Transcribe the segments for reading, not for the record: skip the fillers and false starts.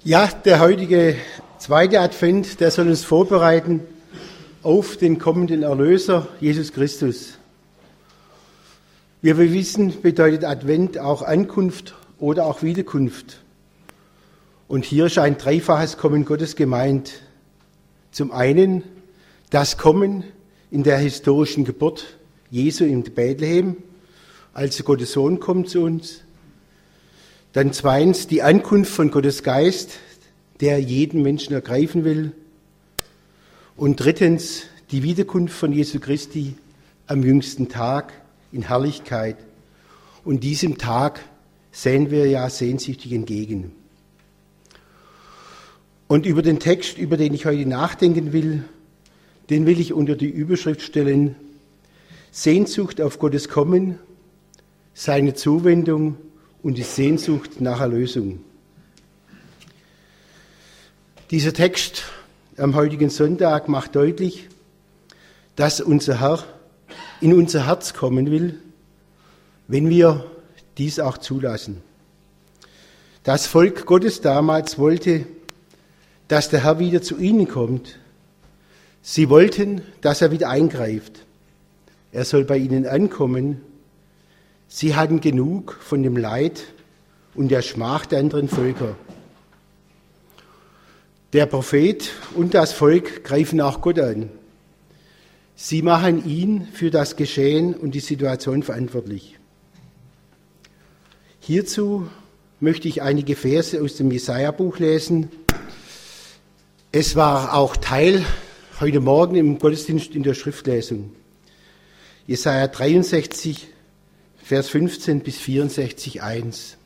Ja, der heutige zweite Advent, der soll uns vorbereiten auf den kommenden Erlöser, Jesus Christus. Wie wir wissen, bedeutet Advent auch Ankunft oder auch Wiederkunft. Und hier ist ein dreifaches Kommen Gottes gemeint. Zum einen das Kommen in der historischen Geburt Jesu in Bethlehem, also Gottes Sohn kommt zu uns. Dann zweitens die Ankunft von Gottes Geist, der jeden Menschen ergreifen will. Und drittens die Wiederkunft von Jesu Christi am jüngsten Tag in Herrlichkeit. Und diesem Tag sehen wir ja sehnsüchtig entgegen. Und über den Text, über den ich heute nachdenken will, den will ich unter die Überschrift stellen: Sehnsucht auf Gottes Kommen, seine Zuwendung und die Sehnsucht nach Erlösung. Dieser Text am heutigen Sonntag macht deutlich, dass unser Herr in unser Herz kommen will, wenn wir dies auch zulassen. Das Volk Gottes damals wollte, dass der Herr wieder zu ihnen kommt. Sie wollten, dass er wieder eingreift. Er soll bei ihnen ankommen. Sie hatten genug von dem Leid und der Schmach der anderen Völker. Der Prophet und das Volk greifen auch Gott an. Sie machen ihn für das Geschehen und die Situation verantwortlich. Hierzu möchte ich einige Verse aus dem Jesaja-Buch lesen. Es war auch Teil heute Morgen im Gottesdienst in der Schriftlesung. Jesaja 63, Vers 15 bis 64, 1.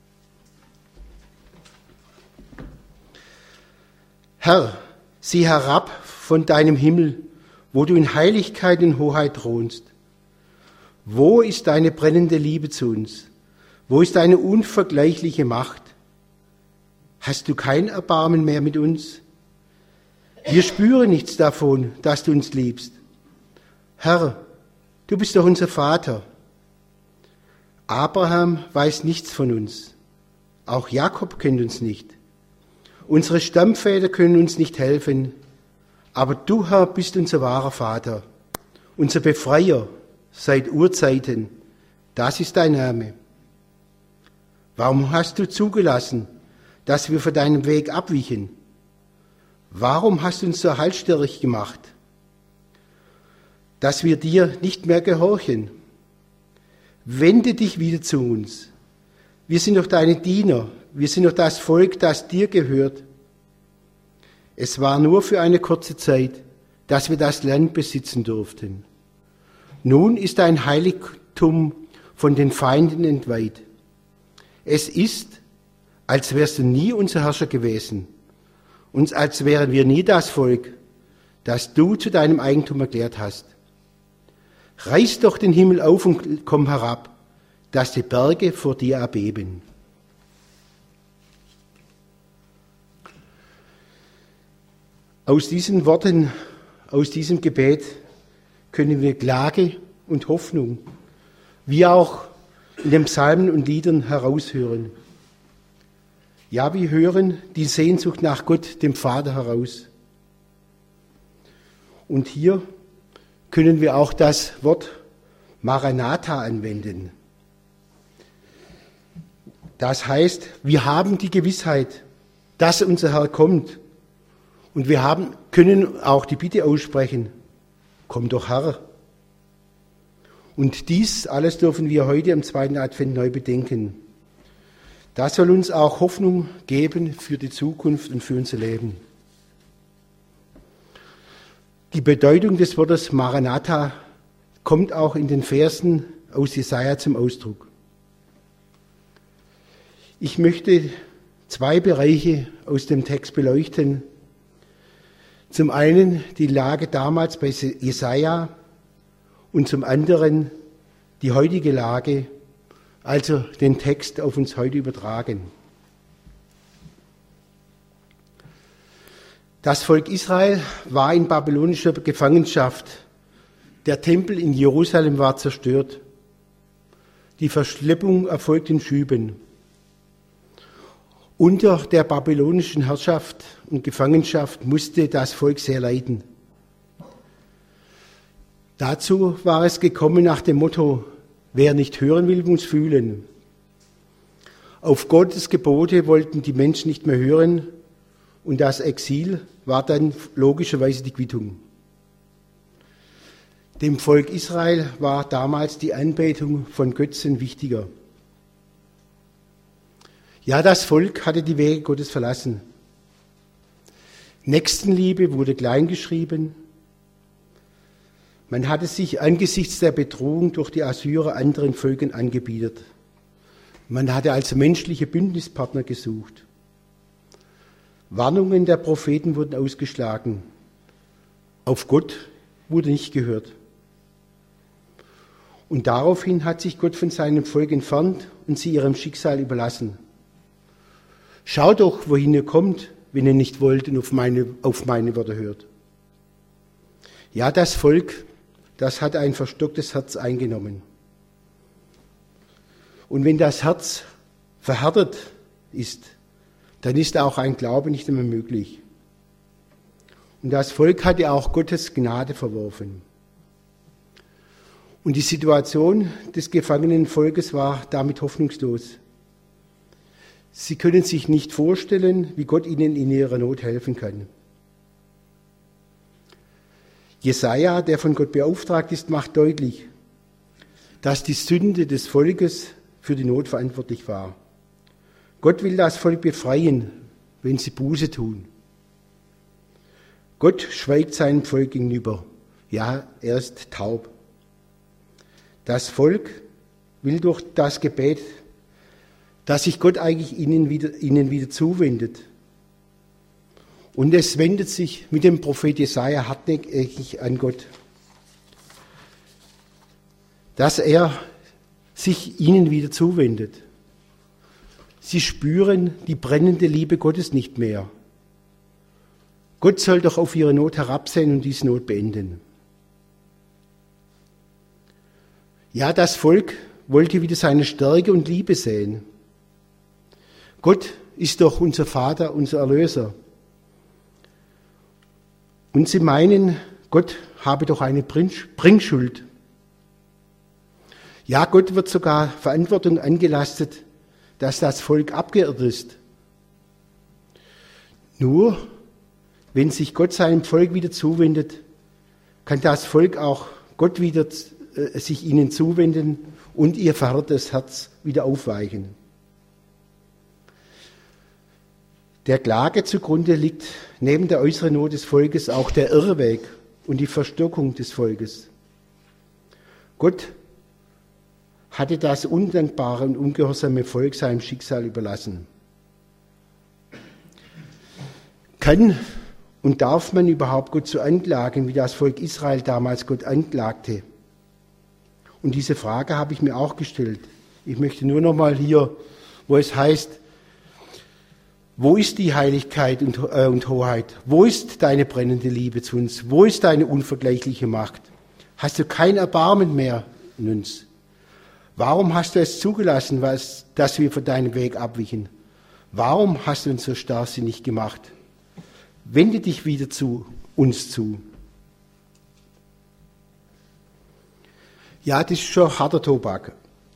Herr, sieh herab von deinem Himmel, wo du in Heiligkeit und Hoheit thronst. Wo ist deine brennende Liebe zu uns? Wo ist deine unvergleichliche Macht? Hast du kein Erbarmen mehr mit uns? Wir spüren nichts davon, dass du uns liebst. Herr, du bist doch unser Vater. Abraham weiß nichts von uns. Auch Jakob kennt uns nicht. Unsere Stammväter können uns nicht helfen. Aber du, Herr, bist unser wahrer Vater, unser Befreier seit Urzeiten. Das ist dein Name. Warum hast du zugelassen, dass wir von deinem Weg abwichen? Warum hast du uns so halsstarrig gemacht, dass wir dir nicht mehr gehorchen? Wende dich wieder zu uns. Wir sind doch deine Diener. Wir sind doch das Volk, das dir gehört. Es war nur für eine kurze Zeit, dass wir das Land besitzen durften. Nun ist dein Heiligtum von den Feinden entweiht. Es ist, als wärst du nie unser Herrscher gewesen und als wären wir nie das Volk, das du zu deinem Eigentum erklärt hast. Reiß doch den Himmel auf und komm herab, dass die Berge vor dir erbeben. Aus diesen Worten, aus diesem Gebet können wir Klage und Hoffnung, wie auch in den Psalmen und Liedern heraushören. Ja, wir hören die Sehnsucht nach Gott, dem Vater, heraus. Und hier können wir auch das Wort Maranatha anwenden. Das heißt, wir haben die Gewissheit, dass unser Herr kommt. Und wir können auch die Bitte aussprechen: Komm doch, Herr. Und dies alles dürfen wir heute am zweiten Advent neu bedenken. Das soll uns auch Hoffnung geben für die Zukunft und für unser Leben. Die Bedeutung des Wortes Maranatha kommt auch in den Versen aus Jesaja zum Ausdruck. Ich möchte zwei Bereiche aus dem Text beleuchten. Zum einen die Lage damals bei Jesaja und zum anderen die heutige Lage, also den Text auf uns heute übertragen. Das Volk Israel war in babylonischer Gefangenschaft. Der Tempel in Jerusalem war zerstört. Die Verschleppung erfolgt in Schüben. Unter der babylonischen Herrschaft und Gefangenschaft musste das Volk sehr leiden. Dazu war es gekommen nach dem Motto, wer nicht hören will, muss fühlen. Auf Gottes Gebote wollten die Menschen nicht mehr hören und das Exil war dann logischerweise die Quittung. Dem Volk Israel war damals die Anbetung von Götzen wichtiger. Ja, das Volk hatte die Wege Gottes verlassen. Nächstenliebe wurde kleingeschrieben. Man hatte sich angesichts der Bedrohung durch die Assyrer anderen Völkern angebietet. Man hatte also menschliche Bündnispartner gesucht. Warnungen der Propheten wurden ausgeschlagen. Auf Gott wurde nicht gehört. Und daraufhin hat sich Gott von seinem Volk entfernt und sie ihrem Schicksal überlassen. Schaut doch, wohin ihr kommt, wenn ihr nicht wollt und auf meine Worte hört. Ja, das Volk, das hat ein verstocktes Herz eingenommen. Und wenn das Herz verhärtet ist, dann ist auch ein Glaube nicht mehr möglich. Und das Volk hatte auch Gottes Gnade verworfen. Und die Situation des gefangenen Volkes war damit hoffnungslos. Sie können sich nicht vorstellen, wie Gott ihnen in ihrer Not helfen kann. Jesaja, der von Gott beauftragt ist, macht deutlich, dass die Sünde des Volkes für die Not verantwortlich war. Gott will das Volk befreien, wenn sie Buße tun. Gott schweigt seinem Volk gegenüber. Ja, er ist taub. Das Volk will durch das Gebet, dass sich Gott eigentlich ihnen wieder zuwendet. Und es wendet sich mit dem Prophet Jesaja hartnäckig an Gott, dass er sich ihnen wieder zuwendet. Sie spüren die brennende Liebe Gottes nicht mehr. Gott soll doch auf ihre Not herabsehen und diese Not beenden. Ja, das Volk wollte wieder seine Stärke und Liebe sehen. Gott ist doch unser Vater, unser Erlöser. Und sie meinen, Gott habe doch eine Bringschuld. Ja, Gott wird sogar Verantwortung angelastet, dass das Volk abgeirrt ist. Nur, wenn sich Gott seinem Volk wieder zuwendet, kann das Volk auch Gott wieder sich ihnen zuwenden und ihr verhärtetes Herz wieder aufweichen. Der Klage zugrunde liegt neben der äußeren Not des Volkes auch der Irrweg und die Verstockung des Volkes. Gott hatte das undankbare und ungehorsame Volk seinem Schicksal überlassen. Kann und darf man überhaupt Gott so anklagen, wie das Volk Israel damals Gott anklagte? Und diese Frage habe ich mir auch gestellt. Ich möchte nur noch mal hier, wo es heißt, wo ist die Heiligkeit und Hoheit? Wo ist deine brennende Liebe zu uns? Wo ist deine unvergleichliche Macht? Hast du kein Erbarmen mehr in uns? Warum hast du es zugelassen, dass wir von deinem Weg abwichen? Warum hast du uns so starrsinnig gemacht? Wende dich wieder zu uns zu. Ja, das ist schon harter Tobak.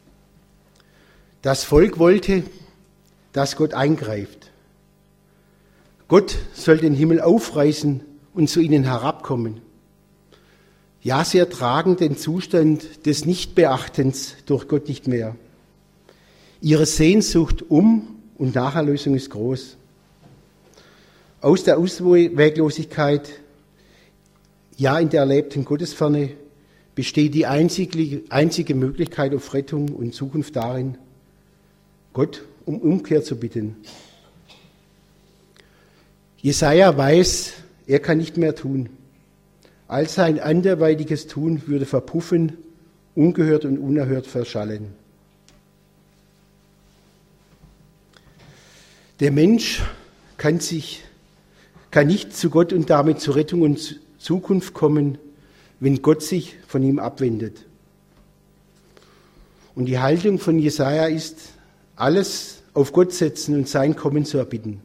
Das Volk wollte, dass Gott eingreift. Gott soll den Himmel aufreißen und zu ihnen herabkommen. Ja, sie ertragen den Zustand des Nichtbeachtens durch Gott nicht mehr. Ihre Sehnsucht und Nacherlösung ist groß. Aus der Ausweglosigkeit, ja in der erlebten Gottesferne, besteht die einzige Möglichkeit auf Rettung und Zukunft darin, Gott um Umkehr zu bitten. Jesaja weiß, er kann nicht mehr tun. All sein anderweitiges Tun würde verpuffen, ungehört und unerhört verschallen. Der Mensch kann nicht zu Gott und damit zur Rettung und Zukunft kommen, wenn Gott sich von ihm abwendet. Und die Haltung von Jesaja ist, alles, auf Gott setzen und sein Kommen zu erbitten.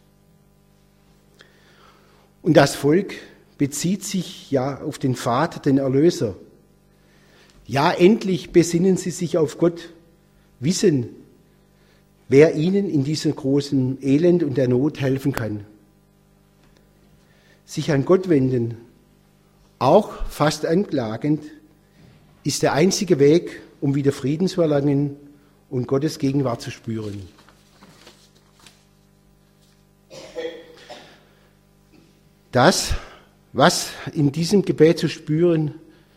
Und das Volk bezieht sich ja auf den Vater, den Erlöser. Ja, endlich besinnen sie sich auf Gott, wissen, wer ihnen in diesem großen Elend und der Not helfen kann. Sich an Gott wenden, auch fast anklagend, ist der einzige Weg, um wieder Frieden zu erlangen und Gottes Gegenwart zu spüren. Das, was in diesem Gebet zu spüren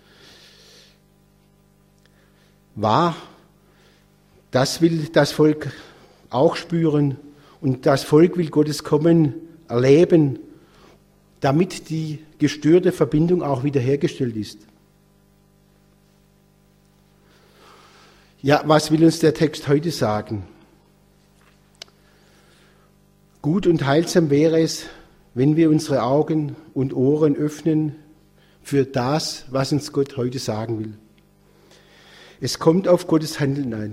war, das will das Volk auch spüren und das Volk will Gottes Kommen erleben, damit die gestörte Verbindung auch wiederhergestellt ist. Ja, was will uns der Text heute sagen? Gut und heilsam wäre es, wenn wir unsere Augen und Ohren öffnen für das, was uns Gott heute sagen will. Es kommt auf Gottes Handeln an.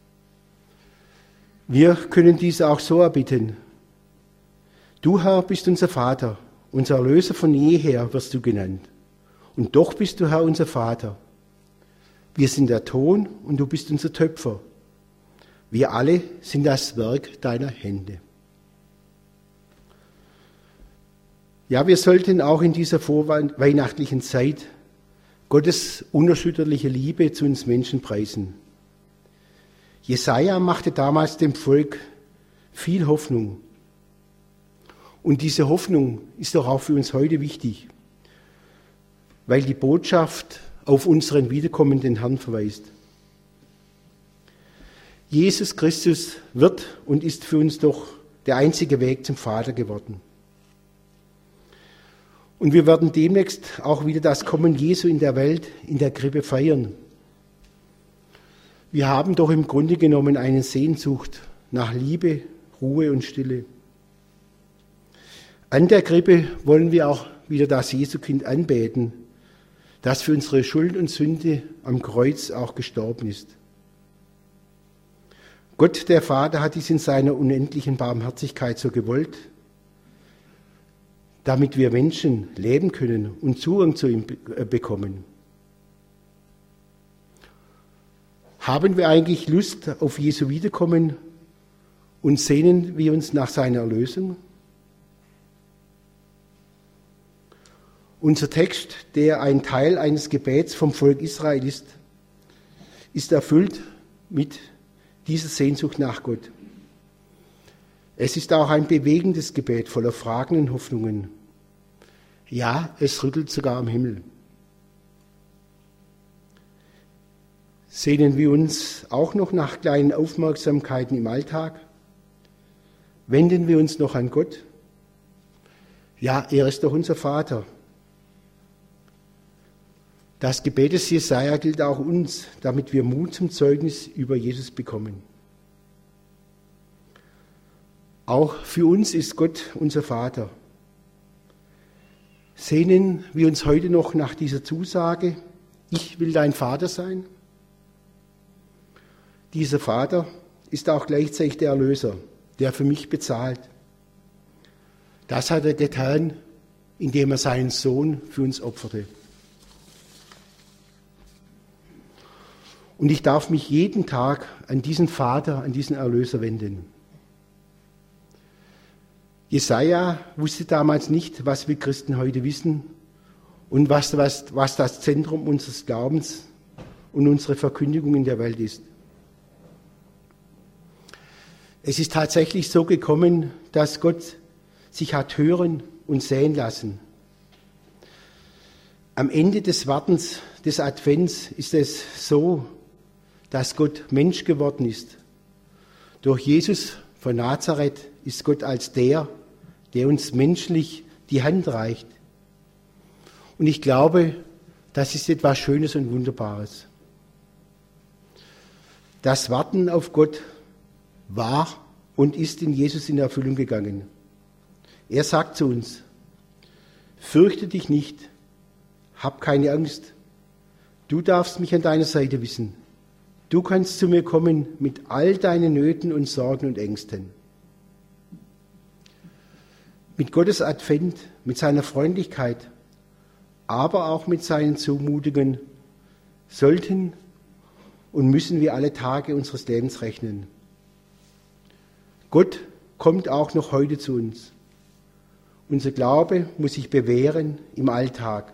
Wir können dies auch so erbitten. Du, Herr, bist unser Vater, unser Erlöser von jeher wirst du genannt. Und doch bist du, Herr, unser Vater. Wir sind der Ton und du bist unser Töpfer. Wir alle sind das Werk deiner Hände. Ja, wir sollten auch in dieser vorweihnachtlichen Zeit Gottes unerschütterliche Liebe zu uns Menschen preisen. Jesaja machte damals dem Volk viel Hoffnung. Und diese Hoffnung ist doch auch für uns heute wichtig, weil die Botschaft auf unseren wiederkommenden Herrn verweist. Jesus Christus wird und ist für uns doch der einzige Weg zum Vater geworden. Und wir werden demnächst auch wieder das Kommen Jesu in der Welt, in der Krippe feiern. Wir haben doch im Grunde genommen eine Sehnsucht nach Liebe, Ruhe und Stille. An der Krippe wollen wir auch wieder das Jesukind anbeten, das für unsere Schuld und Sünde am Kreuz auch gestorben ist. Gott, der Vater, hat dies in seiner unendlichen Barmherzigkeit so gewollt, damit wir Menschen leben können und Zugang zu ihm bekommen. Haben wir eigentlich Lust auf Jesu Wiederkommen und sehnen wir uns nach seiner Erlösung? Unser Text, der ein Teil eines Gebets vom Volk Israel ist erfüllt mit dieser Sehnsucht nach Gott. Es ist auch ein bewegendes Gebet voller Fragen und Hoffnungen. Ja, es rüttelt sogar am Himmel. Sehnen wir uns auch noch nach kleinen Aufmerksamkeiten im Alltag? Wenden wir uns noch an Gott? Ja, er ist doch unser Vater. Das Gebet des Jesaja gilt auch uns, damit wir Mut zum Zeugnis über Jesus bekommen. Auch für uns ist Gott unser Vater. Sehnen wir uns heute noch nach dieser Zusage, ich will dein Vater sein? Dieser Vater ist auch gleichzeitig der Erlöser, der für mich bezahlt. Das hat er getan, indem er seinen Sohn für uns opferte. Und ich darf mich jeden Tag an diesen Vater, an diesen Erlöser wenden. Jesaja wusste damals nicht, was wir Christen heute wissen und was das Zentrum unseres Glaubens und unsere Verkündigung in der Welt ist. Es ist tatsächlich so gekommen, dass Gott sich hat hören und sehen lassen. Am Ende des Wartens des Advents ist es so, dass Gott Mensch geworden ist. Durch Jesus von Nazareth ist Gott als der uns menschlich die Hand reicht. Und ich glaube, das ist etwas Schönes und Wunderbares. Das Warten auf Gott war und ist in Jesus in Erfüllung gegangen. Er sagt zu uns, fürchte dich nicht, hab keine Angst, du darfst mich an deiner Seite wissen. Du kannst zu mir kommen mit all deinen Nöten und Sorgen und Ängsten. Mit Gottes Advent, mit seiner Freundlichkeit, aber auch mit seinen Zumutungen sollten und müssen wir alle Tage unseres Lebens rechnen. Gott kommt auch noch heute zu uns. Unser Glaube muss sich bewähren im Alltag.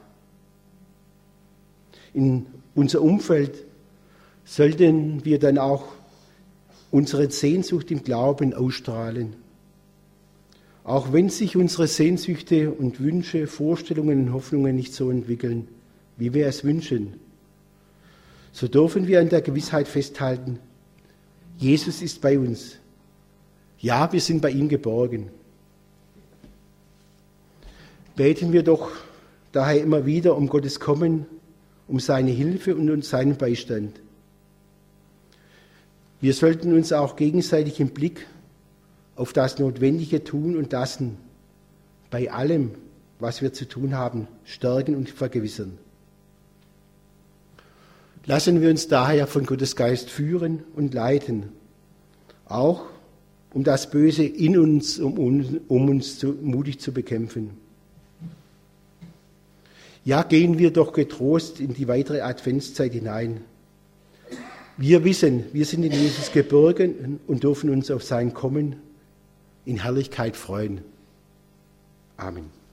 In unser Umfeld sollten wir dann auch unsere Sehnsucht im Glauben ausstrahlen. Auch wenn sich unsere Sehnsüchte und Wünsche, Vorstellungen und Hoffnungen nicht so entwickeln, wie wir es wünschen, so dürfen wir an der Gewissheit festhalten, Jesus ist bei uns. Ja, wir sind bei ihm geborgen. Beten wir doch daher immer wieder um Gottes Kommen, um seine Hilfe und um seinen Beistand. Wir sollten uns auch gegenseitig im Blick auf das Notwendige tun und lassen, bei allem, was wir zu tun haben, stärken und vergewissern. Lassen wir uns daher von Gottes Geist führen und leiten, auch um das Böse in uns, um uns mutig zu bekämpfen. Ja, gehen wir doch getrost in die weitere Adventszeit hinein. Wir wissen, wir sind in Jesus geborgen und dürfen uns auf sein Kommen in Herrlichkeit freuen. Amen.